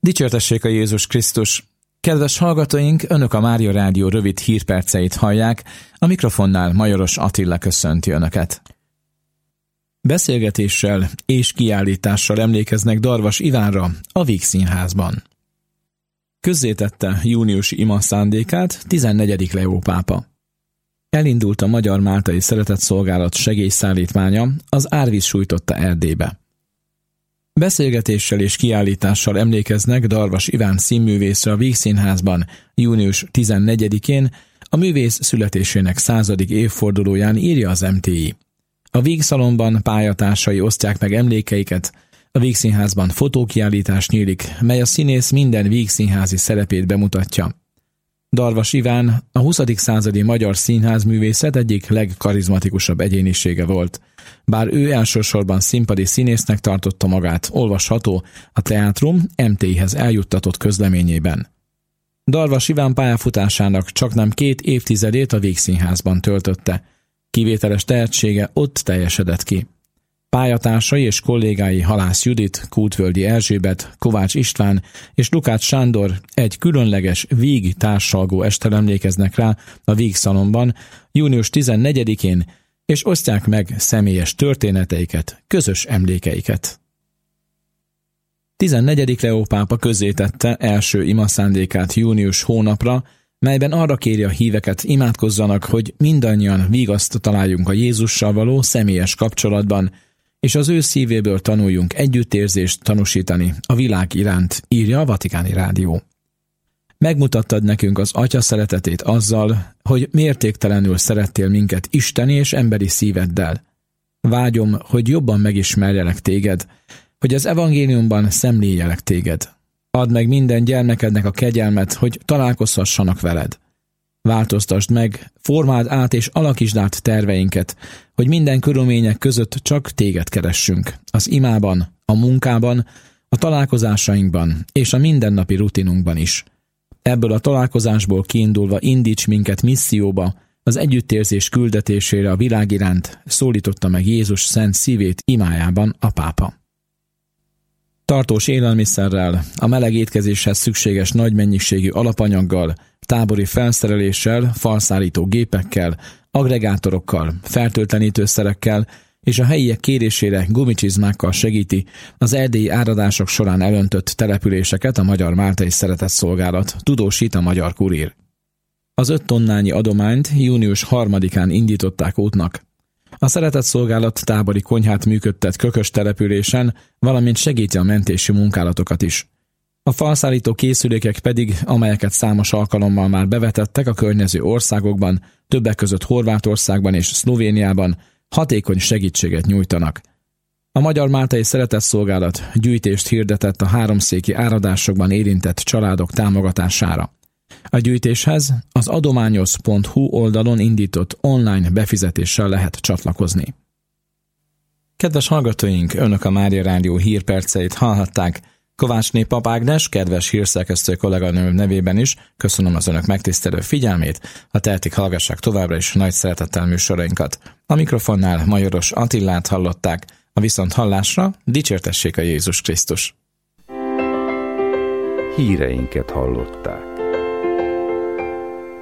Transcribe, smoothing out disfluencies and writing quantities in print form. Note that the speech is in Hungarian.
Dicsértessék a Jézus Krisztus! Kedves hallgatóink, Önök a Mária Rádió rövid hírperceit hallják, a mikrofonnál Majoros Attila köszönti Önöket. Beszélgetéssel és kiállítással emlékeznek Darvas Ivánra a Vígszínházban. Közzétette júniusi ima szándékát 14. Leó pápa. Elindult a Magyar Máltai Szeretetszolgálat segélyszállítmánya, az árvíz sújtotta Erdélybe. Beszélgetéssel és kiállítással emlékeznek Darvas Iván színművészre a Vígszínházban június 14-én, a művész születésének 100. évfordulóján, írja az MTI. A Vígszalonban pályatársai osztják meg emlékeiket, a Vígszínházban fotókiállítás nyílik, mely a színész minden vígszínházi szerepét bemutatja. Darvas Iván a 20. századi magyar színházművészet egyik legkarizmatikusabb egyénisége volt. Bár ő elsősorban színpadi színésznek tartotta magát, olvasható a Teátrum MTI-hez eljuttatott közleményében. Darvas Iván pályafutásának csaknem 2 évtizedét a Vígszínházban töltötte. Kivételes tehetsége ott teljesedett ki. Pályatársai és kollégái Halász Judit, Kútvölgyi Erzsébet, Kovács István és Lukács Sándor egy különleges víg társalgó estel emlékeznek rá a Vígszalonban június 14-én, és osztják meg személyes történeteiket, közös emlékeiket. 14. Leó pápa közzétette első imaszándékát június hónapra, melyben arra kéri a híveket, imádkozzanak, hogy mindannyian vigaszt találjunk a Jézussal való személyes kapcsolatban, és az ő szívéből tanuljunk együttérzést tanúsítani a világ iránt, írja a Vatikáni Rádió. Megmutattad nekünk az Atya szeretetét azzal, hogy mértéktelenül szerettél minket isteni és emberi szíveddel. Vágyom, hogy jobban megismerjelek téged, hogy az evangéliumban szemléljelek téged. Add meg minden gyermekednek a kegyelmet, hogy találkozhassanak veled. Változtasd meg, formáld át és alakítsd át terveinket, hogy minden körülmények között csak téged keressünk. Az imában, a munkában, a találkozásainkban és a mindennapi rutinunkban is. Ebből a találkozásból kiindulva indíts minket misszióba, az együttérzés küldetésére a világ iránt, szólította meg Jézus szent szívét imájában a pápa. Tartós élelmiszerrel, a meleg étkezéshez szükséges nagy mennyiségű alapanyaggal, tábori felszereléssel, falszárító gépekkel, agregátorokkal, fertőtlenítőszerekkel és a helyiek kérésére gumicsizmákkal segíti az erdélyi áradások során elöntött településeket a Magyar Máltai Szeretetszolgálat, tudósít a Magyar Kurír. Az 5 tonnányi adományt június 3-án indították útnak. A Szeretetszolgálat tábori konyhát működtet Kökös településen, valamint segíti a mentési munkálatokat is. A falszállító készülékek pedig, amelyeket számos alkalommal már bevetettek a környező országokban, többek között Horvátországban és Szlovéniában, hatékony segítséget nyújtanak. A Magyar Máltai Szeretetszolgálat gyűjtést hirdetett a háromszéki áradásokban érintett családok támogatására. A gyűjtéshez az adományoz.hu oldalon indított online befizetéssel lehet csatlakozni. Kedves hallgatóink, Önök a Mária Rádió hírperceit hallhatták. Kovácsné Pap Ágnes, kedves hírszerkesztő kolléganőm nevében is köszönöm az Önök megtisztelő figyelmét, ha tehetik, hallgassák továbbra is nagy szeretettel műsorainkat. A mikrofonnál Majoros Attilát hallották, a viszonthallásra dicsértessék a Jézus Krisztus. Híreinket hallották.